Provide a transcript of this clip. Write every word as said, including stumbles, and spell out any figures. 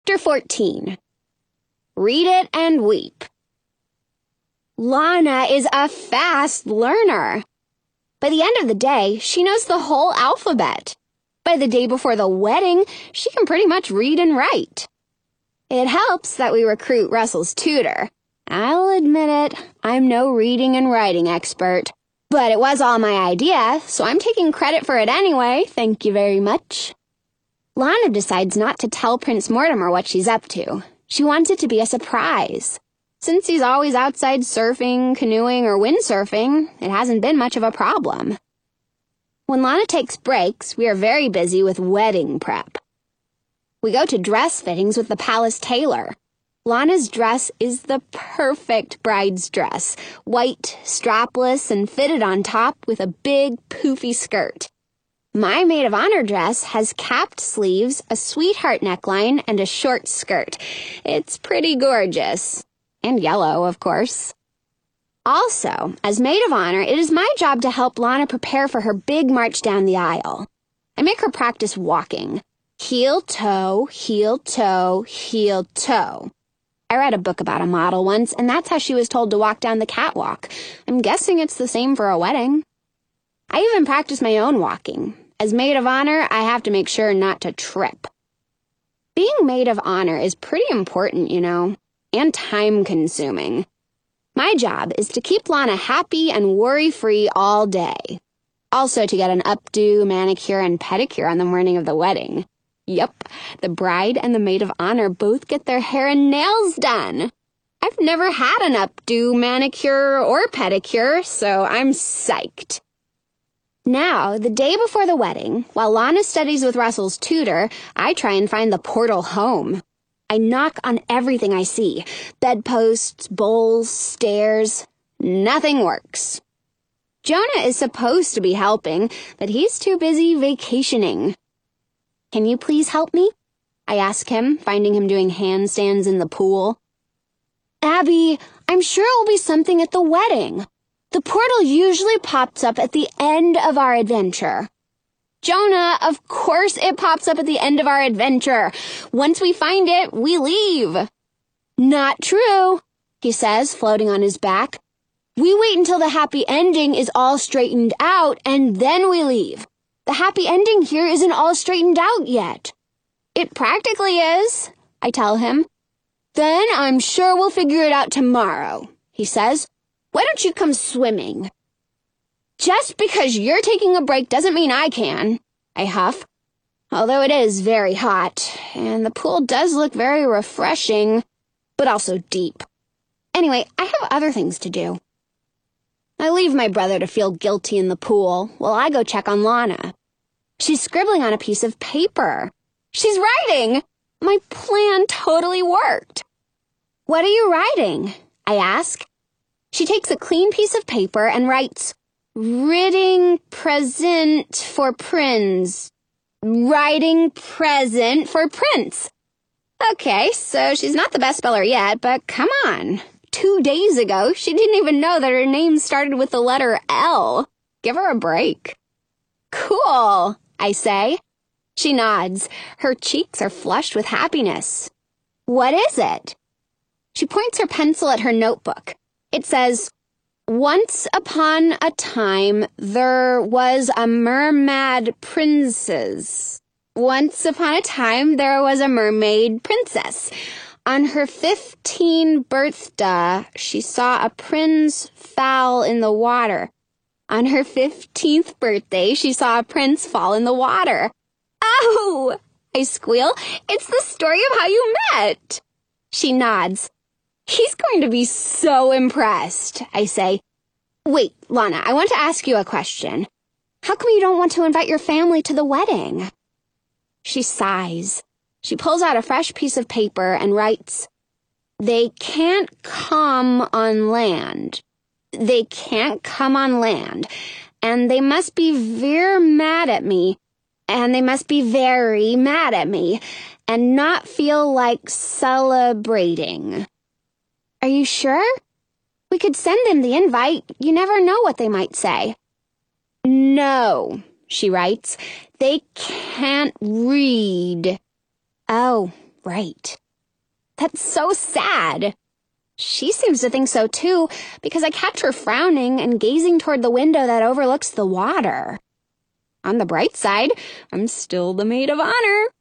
Chapter fourteen. Read it and weep. Lana is a fast learner. By the end of the day, she knows the whole alphabet. By the day before the wedding, she can pretty much read and write. It helps that we recruit Russell's tutor. I'll admit it, I'm no reading and writing expert. But it was all my idea, so I'm taking credit for it anyway, thank you very much. Lana decides not to tell Prince Mortimer what she's up to. She wants it to be a surprise. Since he's always outside surfing, canoeing, or windsurfing, it hasn't been much of a problem. When Lana takes breaks, we are very busy with wedding prep. We go to dress fittings with the palace tailor. Lana's dress is the perfect bride's dress, white, strapless, and fitted on top with a big, poofy skirt. My maid of honor dress has capped sleeves, a sweetheart neckline, and a short skirt. It's pretty gorgeous. And yellow, of course. Also, as maid of honor, it is my job to help Lana prepare for her big march down the aisle. I make her practice walking. Heel, toe, heel, toe, heel, toe. I read a book about a model once, and that's how she was told to walk down the catwalk. I'm guessing it's the same for a wedding. I even practice my own walking. As maid of honor, I have to make sure not to trip. Being maid of honor is pretty important, you know, and time-consuming. My job is to keep Lana happy and worry-free all day. Also to get an updo, manicure, and pedicure on the morning of the wedding. Yup, the bride and the maid of honor both get their hair and nails done. I've never had an updo, manicure, or pedicure, so I'm psyched. Now, the day before the wedding, while Lana studies with Russell's tutor, I try and find the portal home. I knock on everything I see. Bedposts, bowls, stairs. Nothing works. Jonah is supposed to be helping, but he's too busy vacationing. Can you please help me? I ask him, finding him doing handstands in the pool. Abby, I'm sure it will be something at the wedding. The portal usually pops up at the end of our adventure. Jonah, of course it pops up at the end of our adventure. Once we find it, we leave. Not true, he says, floating on his back. We wait until the happy ending is all straightened out, and then we leave. The happy ending here isn't all straightened out yet. It practically is, I tell him. Then I'm sure we'll figure it out tomorrow, he says. Why don't you come swimming? Just because you're taking a break doesn't mean I can, I huff. Although it is very hot, and the pool does look very refreshing, but also deep. Anyway, I have other things to do. I leave my brother to feel guilty in the pool while I go check on Lana. She's scribbling on a piece of paper. She's writing! My plan totally worked. What are you writing? I ask. She takes a clean piece of paper and writes, Writing present for Prince. Writing present for Prince. Okay, so she's not the best speller yet, but come on. Two days ago, she didn't even know that her name started with the letter L. Give her a break. Cool, I say. She nods. Her cheeks are flushed with happiness. What is it? She points her pencil at her notebook. It says, Once upon a time, there was a mermaid princess. Once upon a time, there was a mermaid princess. On her fifteenth birthday, she saw a prince fall in the water. On her fifteenth birthday, she saw a prince fall in the water. Oh! I squeal. It's the story of how you met. She nods. He's going to be so impressed, I say. Wait, Lana, I want to ask you a question. How come you don't want to invite your family to the wedding? She sighs. She pulls out a fresh piece of paper and writes, They can't come on land. They can't come on land. And they must be very mad at me. And they must be very mad at me. And not feel like celebrating. Are you sure? We could send them the invite. You never know what they might say. No, she writes. They can't read. Oh, right. That's so sad. She seems to think so too, because I catch her frowning and gazing toward the window that overlooks the water. On the bright side, I'm still the maid of honor.